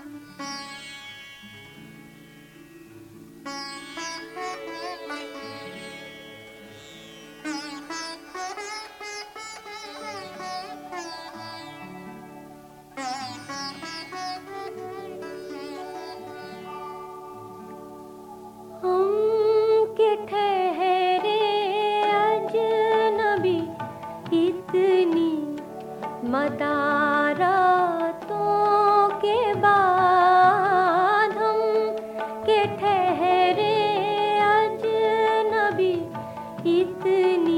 मदारातों के बाद हम के ठहरे अजनबी, इतनी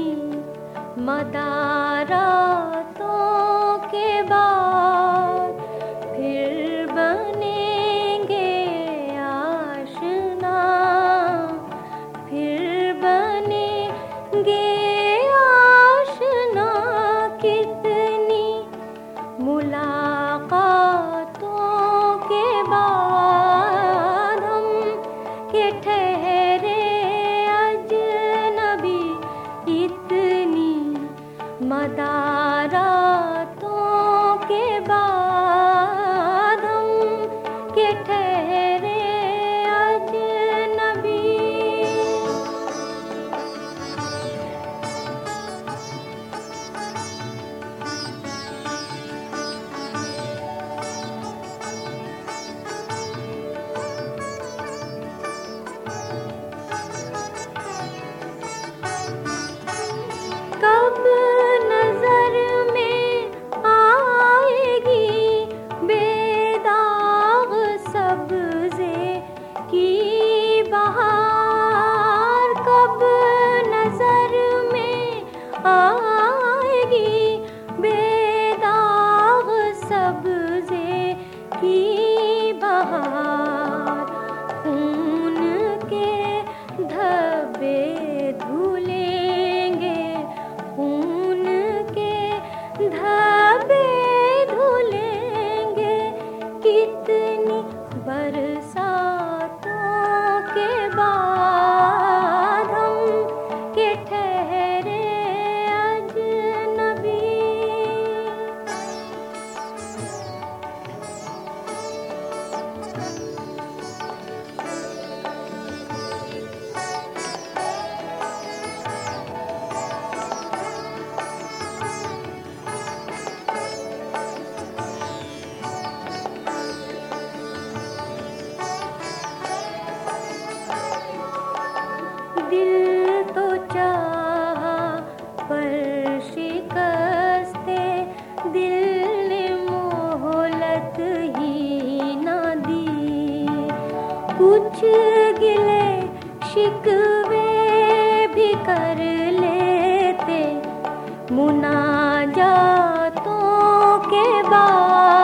मदारातों के बाद फिर बनेंगे आशना, फिर बनेंगे आशना। कितनी मुलाकातों के बाद हम के ठहरे अजनबी, इतनी मदारातों के बाद हम के ठहरे अजनबी। कब नजर में आएगी बेदाग सब्ज़े की बहार, कब नजर में आएगी बेदाग सब्ज़े की बहार। खून के धब्बे धुलेंगे, खून के धब्बे धुलेंगे। कितनी बरसातों के बाद हम के ठहरे अजनबी। दिल तो चाहा पर शिकस्ते दिल ने मोहलत ही ना दी। कुछ गिले शिकवे भी कर लेते मुनाजातों के बाद।